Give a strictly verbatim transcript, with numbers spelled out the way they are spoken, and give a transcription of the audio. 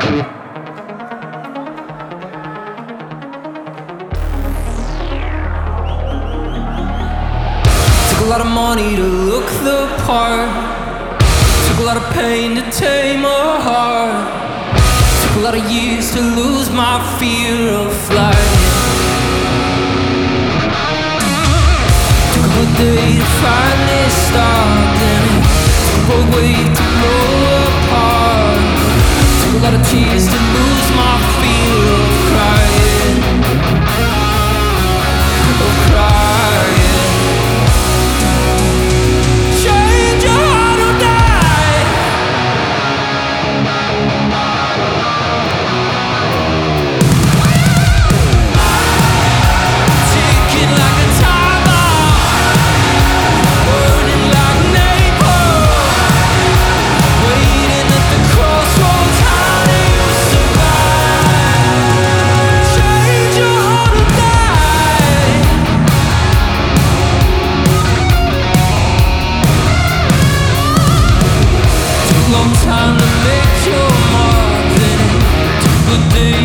Took a lot of money to look the part. Took a lot of pain to tame a heart. Took a lot of years to lose my fear of flight. Took a good day to finally start. Then it took a bold wave to blow apart. Took a lot of tears to lose my fear of crying. Of crying. Change your heart or die. Ticking like a time bomb, burning like napalm, waiting at the crossroads. How do you survive? Change your heart or die. Took a long time to make your mark. Then it took a day